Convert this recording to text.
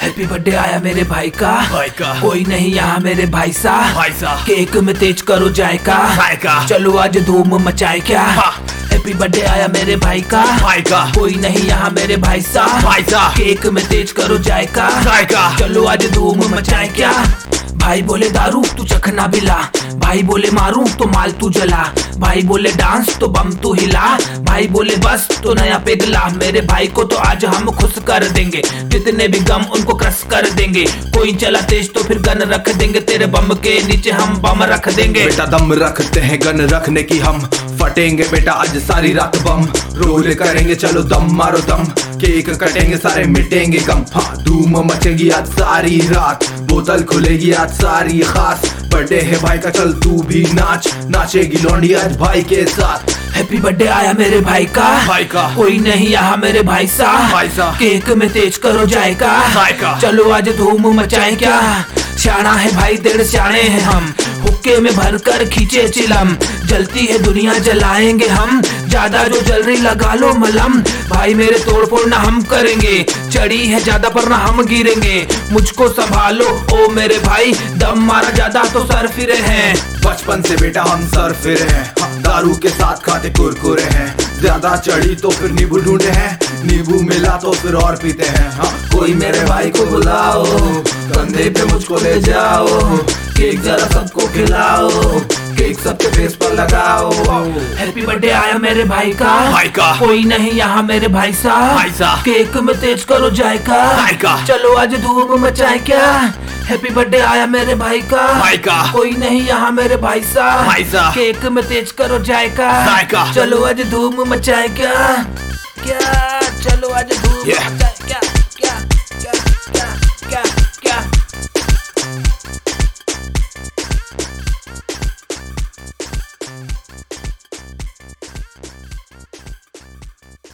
Happy birthday आया मेरे भाई का कोई नहीं यहाँ मेरे भाई सा केक में तेज करो जायका चलो आज धूम मचाए क्या। हैप्पी बर्थडे आया मेरे भाई का कोई नहीं यहाँ मेरे भाई सा केक में तेज करो जायका चलो आज धूम मचाए क्या। भाई बोले दारू तू चखना बिला, भाई बोले मारूं तो माल तू जला, भाई बोले डांस तो बम तू हिला, भाई बोले बस तो नया पिघला। मेरे भाई को तो आज हम खुश कर देंगे, जितने भी गम उनको क्रश कर देंगे। कोई चला तेज तो फिर गन रख देंगे, तेरे बम के नीचे हम बम रख देंगे। बेटा दम रखते हैं गन रखने की हम, फटेंगे बेटा आज सारी रात बम, रोल करेंगे चलो दम मारो दम, केक कटेंगे सारे मिटेंगे गम। हाँ धूम मचेगी आज सारी रात, बोतल खुलेगी आज सारी खास। बर्थडे है भाई का चल तू भी नाच, नाचेगी लौंडी आज भाई के साथ। हैप्पी बर्थडे आया मेरे भाई का कोई नहीं यहाँ मेरे भाई सा केक में तेज करो जाएगा चलो आज धूम मचाए क्या। शाना है भाई डेढ़ शाने हैं हम, हुक्के में भरकर खींचे चिलम, जलती है दुनिया जलाएंगे हम, ज्यादा जो जल रही लगा लो मलम। भाई मेरे तोड़ फोड़ ना हम करेंगे, चढ़ी है ज्यादा पर ना हम गिरेंगे। मुझको संभालो ओ मेरे भाई, दम मारा ज्यादा तो सर फिरे हैं। बचपन से बेटा हम सर फिरे हैं, दारू के साथ खाते कुरकुरे हैं, ज्यादा चढ़ी तो फिर नींबू ढूंढे हैं, नींबू मिला तो फिर और पीते हैं। हाँ कोई मेरे भाई को बुलाओ, कंधे पे मुझको ले जाओ, केक जरा सबको खिलाओ, केक सबके फेस पर लगाओ। हैप्पी बर्थडे आया मेरे भाई का कोई नहीं यहाँ मेरे भाई सा केक में तेज करो जायका चलो आज धूम मचाए क्या। हैप्पी बर्थडे आया मेरे भाई का कोई नहीं यहाँ मेरे भाई सा केक में तेज करो जायका चलो आज धूम मचाए क्या चलो आज धूम मचाए क्या।